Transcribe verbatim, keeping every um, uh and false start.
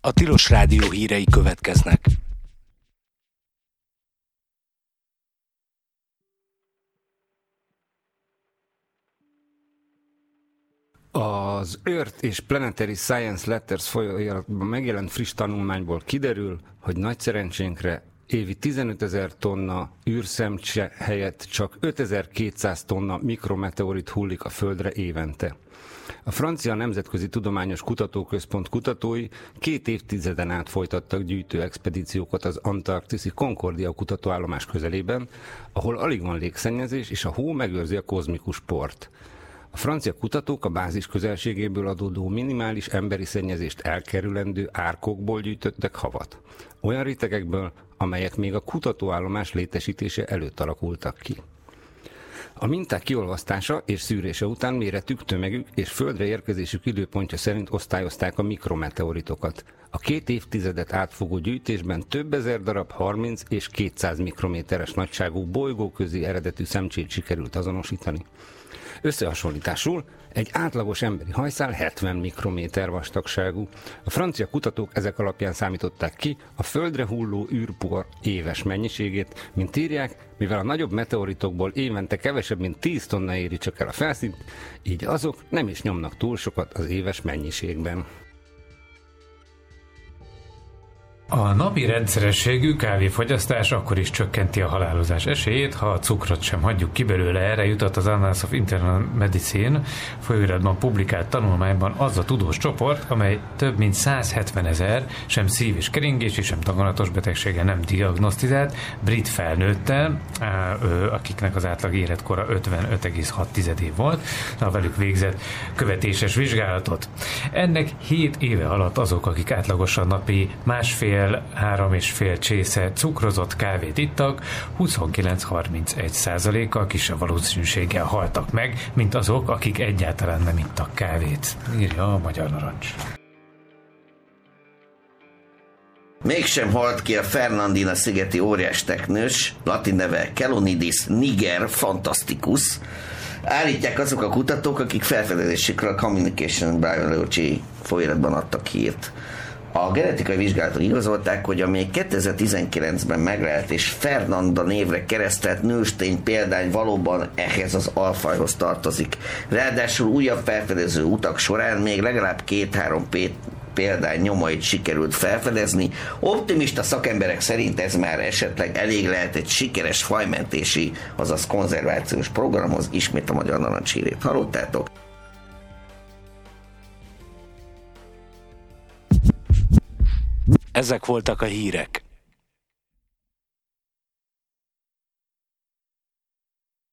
A Tilos Rádió hírei következnek. Az Earth és Planetary Science Letters folyóiratban megjelent friss tanulmányból kiderül, hogy nagy szerencsénkre évi tizenötezer tonna űrszemcse helyett csak ötezer-kétszáz tonna mikrometeorit hullik a Földre évente. A francia Nemzetközi Tudományos Kutatóközpont kutatói két évtizeden át folytattak gyűjtő expedíciókat az antarktiszi Concordia kutatóállomás közelében, ahol alig van légszennyezés és a hó megőrzi a kozmikus port. A francia kutatók a bázis közelségéből adódó minimális emberi szennyezést elkerülendő árkokból gyűjtöttek havat. Olyan rétegekből, amelyek még a kutatóállomás létesítése előtt alakultak ki. A minták kiolvasztása és szűrése után méretük, tömegük és földre érkezésük időpontja szerint osztályozták a mikrometeoritokat. A két évtizedet átfogó gyűjtésben több ezer darab harminc és kétszáz mikrométeres nagyságú bolygóközi eredetű szemcsét sikerült azonosítani. Összehasonlításul egy átlagos emberi hajszál hetven mikrométer vastagságú. A francia kutatók ezek alapján számították ki a Földre hulló űrpor éves mennyiségét, mint írják, mivel a nagyobb meteoritokból évente kevesebb, mint tíz tonna éri csak el a felszínt, így azok nem is nyomnak túl sokat az éves mennyiségben. A napi rendszerességű kávéfogyasztás akkor is csökkenti a halálozás esélyét, ha a cukrot sem hagyjuk ki belőle. Erre jutott az Annals of Internal Medicine folyóiratban publikált tanulmányban az a tudós csoport, amely több mint százhetvenezer sem szív- és keringési, sem daganatos betegsége nem diagnosztizált brit felnőttel, akiknek az átlag életkora ötvenöt egész hat év volt, a velük végzett követéses vizsgálatot. Ennek hét éve alatt azok, akik átlagosan napi másfél három és fél csésze cukrozott kávét ittak, huszonkilenc-harmincegy százalékkal kisebb valószínűséggel haltak meg, mint azok, akik egyáltalán nem ittak kávét, írja a Magyar Narancs. Mégsem halt ki a Fernandina szigeti óriás teknős, latin neve Kelonidis niger fantasticus. Állítják azok a kutatók, akik felfedezésükről a Communication Biology folyóiratban adtak hírt. A genetikai vizsgálatok igazolták, hogy a még kétezer-tizenkilencben meglelt és Fernanda névre keresztelt nőstény példány valóban ehhez az alfajhoz tartozik. Ráadásul újabb felfedező utak során még legalább két-három példány nyomait sikerült felfedezni. Optimista szakemberek szerint ez már esetleg elég lehet egy sikeres fajmentési, azaz konzervációs programhoz. Ismét a Magyar Narancs hírét hallottátok. Ezek voltak a hírek.